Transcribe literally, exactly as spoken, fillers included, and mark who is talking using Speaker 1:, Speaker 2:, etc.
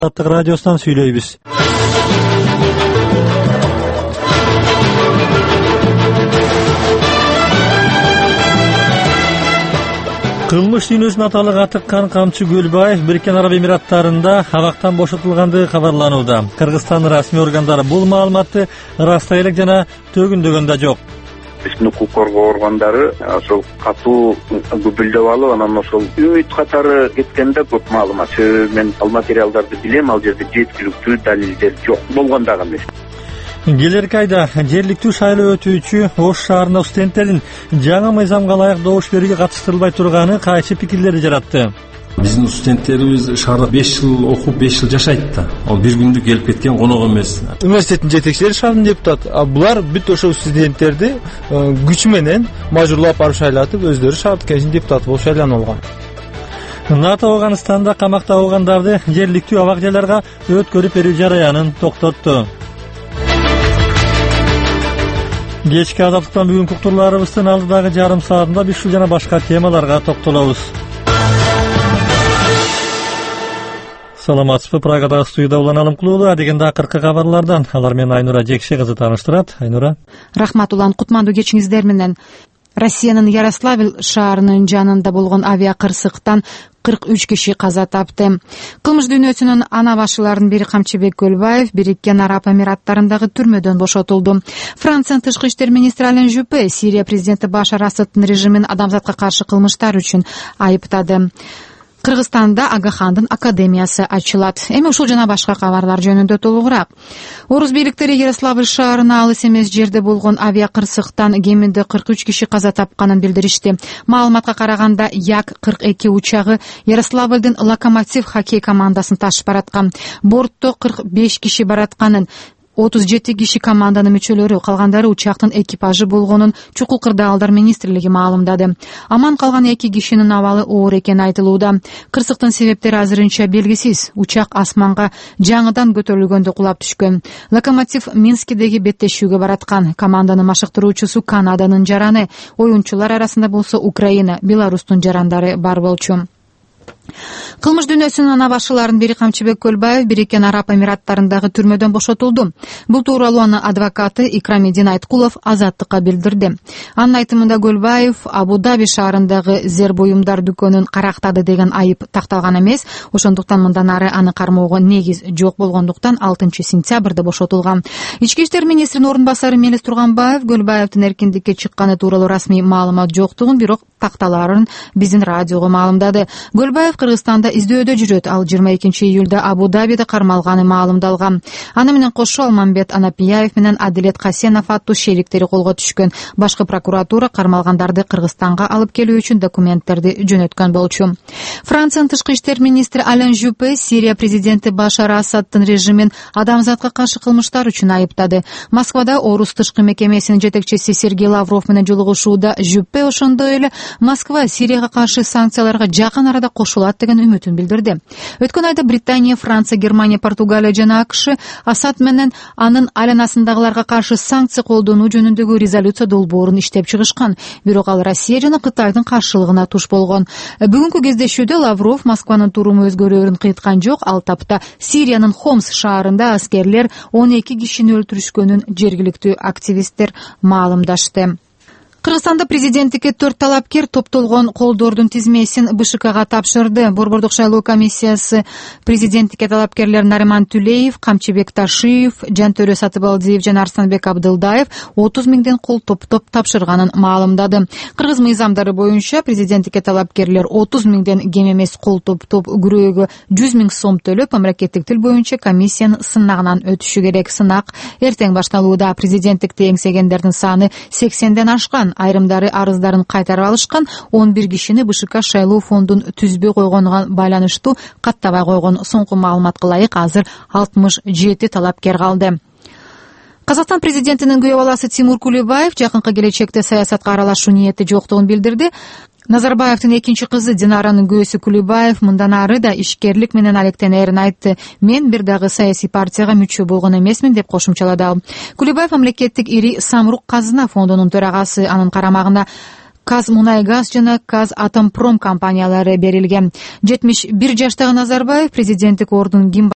Speaker 1: Азаттык радиосунан сүйлөйбүз. Кылмыш дүйнөсүн аталык атыккан Камчы Көлбаев Бириккен Араб Эмираттарында абактан бошотулгандыгы кабарланууда. Кыргызстан расмий органдары бул маалыматты ырастай элек жана төгүндөгөн да жок.
Speaker 2: Биздин укук коргоо органдары ошол катуу күбөлдөп алып, анан ошол үмүт катары кеткенде көп маалымат. Мен ал материалдарды билем, ал жерде жеткиликтүү далилдер жок болгон дагы эмес.
Speaker 1: Келерки айда жергиликтүү шайлоо өтүүчү Ош шаарында студенттердин жаңы мыйзамга ылайык добуш берүүгө катыштырылбай турганы кайсы пикирлерди жаратты.
Speaker 3: Биздин студенттерибиз шаарда беш жыл окуп, беш жыл жашайт да. Ал бир күндүк келип кеткен конок эмес.
Speaker 4: Университеттин жетекчилери шаардын депутат. А булар бүт ошол студенттерди күч менен мажбурлап барып шайлатып, өздөрү шаардын кеңешинин депутаты болуп шайланылган.
Speaker 1: НАТО Афганистанда камакта болгондарды жергиликтүү абак-жайларга өткөрүп берүү жараянын токтотту. Кечки азаттыктан бүгүнкү уктурларыбыздын алдыдагы жарым саатында биз ушул жана башка темаларга токтолобуз. Саламатсызбы, Прагадагы студияда Улан Алымкулуу, адегенде акыркы кабарлардан. Алар менен Айнура Жекше кызы тааныштырат. Айнура.
Speaker 5: Рахмат Улан, кутмандуу кечиңиздер менен. Россиянын Ярославль шаарынын жанында болгон авиа кырсыктан кырк үч киши каза тапты. Кылмыш дүйнөсүнүн ана башыларынын бири Камчыбек Көлбаев Бириккен Араб Эмираттарындагы түрмөдөн бошотулду. Франциянын тышкы иштер министри Ален Жюпе Сирия президенти Башар Асаддын режимин адамзатка каршы кылмыштар үчүн айыптады. Кыргызстанда Агахандын академиясы ачылат. Эми ушул жана башка кабарлар жөнүндө толугураак. Орус бийликтери Ярославль шаарына алыс эмес жерде болгон авиа кырсыктан кеминде кырк үч киши каза тапканын билдиришти. Маалыматка караганда, Як кырк эки учагы Ярославльдын Локомотив хоккей командасын ташып бараткан. Бортто кырк беш киши баратканын, отуз жети киши команданын мүчөлөрү, калгандары учактын экипажы болгонун Чукул кырдаалдар министрлиги маалымдады. Аман калган эки кишинин абалы оор экени айтылууда. Кырсыктын себептери азырынча белгисиз. Учак асманга жаңыдан көтөрүлгөндө кулап түшкөн. Локомотив Минскидеги беттешүүгө бараткан. Команданын машыктыруучусу Канаданын жараны. Оюнчулар арасында болсо Украина, Беларустун жарандары бар болчу. Кылмыш дүйнөсүнүн ана башыларынын бири Камчыбек Көлбаев Бириккен Араб Эмираттарындагы түрмөдөн бошотулду. Бул тууралуу анын адвокаты Икрамиддин Айткулов Азаттыкка билдирди. Анын айтымында Көлбаев Абу-Даби шаарындагы зер буюмдар дүкөнүн карактады деген айып такталган эмес, ошондуктан мындан ары аны кармоого негиз жок болгондуктан алтынчы сентябрда бошотулган. Ички иштер министринин орун басары Мелис Турганбаев Көлбаевдин эркиндикке чыкканы тууралуу расмий маалымат жоктугун, бирок такталарын биздин радиого маалымдады. Көлбаев Кыргызстанда издөөдө жүрөт. Ал жыйырма экинчи июлда Абу-Дабиде кармалганы маалымдалган. Аны менен кошо Алмамбет Анапияев менен Адилет Касенов аттуу шериктери колго түшкөн. Башкы прокуратура кармалгандарды Кыргызстанга алып келүү үчүн документтерди жөнөткөн болчу. Франциянын тышкы иштер министри Ален Жюпе Сирия президенти Башар Асаддын режимин адамзатка каршы кылмыштар үчүн айыптады. Москвада Орус тышкы мекемесинин жетекчиси Сергей Лавров менен жолугушууда Жюпе ошондой эле Москва Сирияга каршы санкцияларга жакын арада кошулат деген үмүтүн билдирди. Өткөн айда Британия, Франция, Германия, Португалия жана АКШ Асад менен анын айланасындагыларга каршы санкция колдонуу жөнүндөгү резолюция долбоорун иштеп чыгышкан. Бирок ал Россия жана Кытайдын каршылыгына туш болгон. Бүгүнкү кездешүүдө Лавров Москванын туруму өзгөрөөрүн кыйткан жок. Ал тапта Сириянын Хомс шаарында аскерлер он эки кишини өлтүрүшкөнүн жергиликтүү активисттер маалымдашты. Кыргызстанда президенттикке төрт талапкер топтолгон колдордун тизмесин БШКга тапшырды. Борбордук шайлоо комиссиясы президенттикке талапкерлер Нариман Түлеев, Камчыбек Ташиев, Жантөрө Сатыбалдиев жана Арстанбек Абдылдаев отуз миңден кол топтоп тапшырганын маалымдады. Кыргыз мыйзамдары боюнча президенттикке талапкерлер отуз миңден кем эмес кол топтоп күрөөгө жүз миң сом төлөп, мамлекеттик тил боюнча комиссиянын сынагынан өтүшү керек. Сынак эртең башталууда. Президенттикти эңсегендердин саны сексенден ашкан. Айрымдары арыздарын кайтарып алышкан. он бир кишини БШК шайлоо фондун түзбөй койгонуга байланыштуу каттабай койгон. Соңку маалыматка ылайык азыр алтымыш жети талапкер калды. Казакстан президентинин күйөө баласы Тимур Кулебаев жакынкы келечекте саясатка аралашуу ниети жоктугун билдирди. Назарбаевдин экинчи кызы Динаранын күйөөсү Кулебаев мындан ары да ишкерлик менен алектенерин айтты. Мен бир дагы саясий партияга мүчө болгон эмесмин деп кошумчалады ал. Кулебаев мамлекеттик ири Самрук казына фондунун төрагасы, анын карамагына Казмунайгаз жана Казатомпром компаниялары берилген. жетимиш бир жаштагы Назарбаев президенттик ордун ким